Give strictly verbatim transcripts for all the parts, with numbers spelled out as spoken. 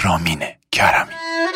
رامین کرمی.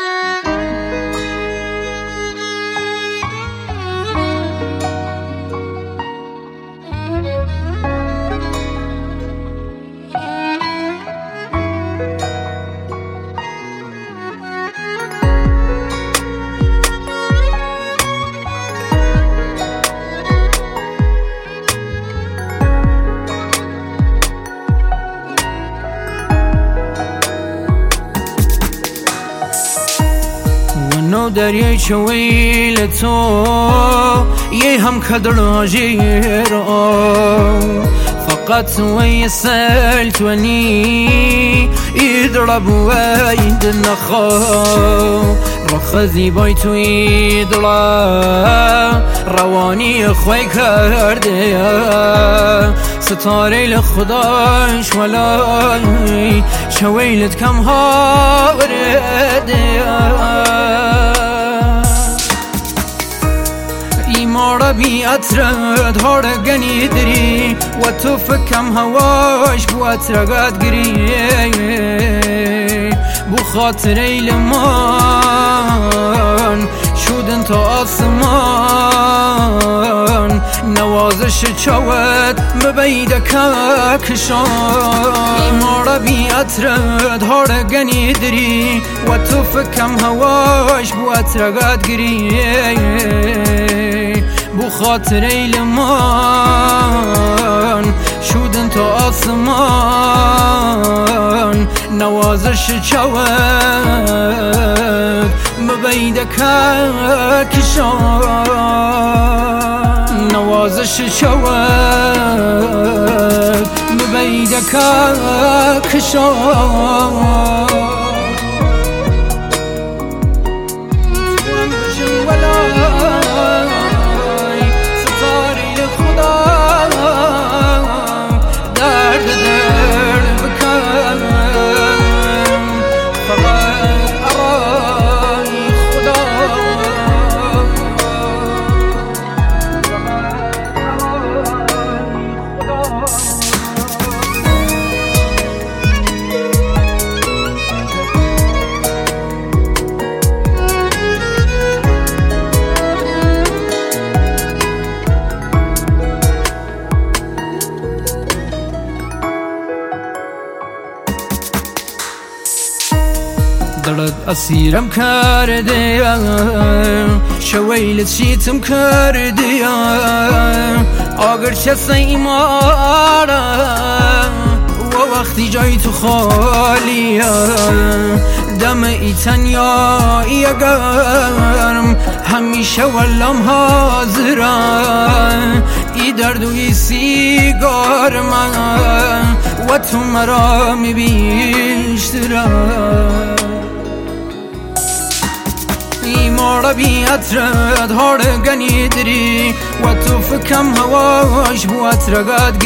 نو دریای چویل تو یه هم کدراجی را فقط وی سلت ونی يضرب ويد النخا رخذي بيتو يدلا رواني خوي كرديا ستاري لخداش ولاي شويلت كم هاورديا مارا بی عطرت هارگنی دری و تو فکم هواش بو عطرگت گری بو خاطر ایلمان شودن تا آسمان نوازش چاوت مبیده ککشان مارا بی عطرت هارگنی دری و تو فکم هواش بو عطرگت گری بو خاطر ایلمان شودن تا آسمان نوازش چاوت مبیده ککشان نوازش چاوت مبیده ککشان دلت اسیرم کردیم شویلت شیتم کردیم اگر چه سیمارم و وقتی جای تو خالیه دم ای تنیایی اگرم همیشه ولم حاضرم ای درد و ای سیگار من و تو مرا میبیشترم مارا بی عطرت هارگنی دری و تو فکم هواش بو عطرگت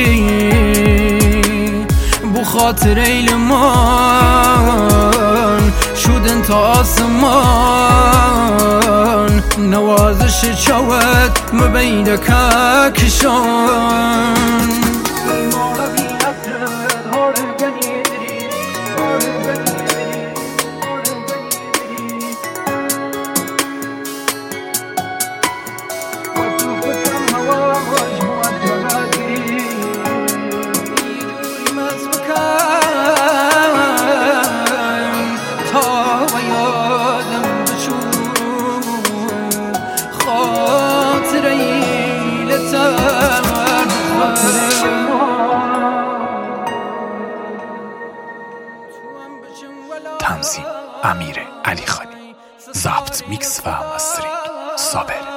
گری بو خاطر ایلمان شودن تا آسمان نوازش چاوت مبیده ککشان مارا بی عطرت هارگنی دری تنظیم امیر علی خانی، ضبط میکس و مسترینگ صابر.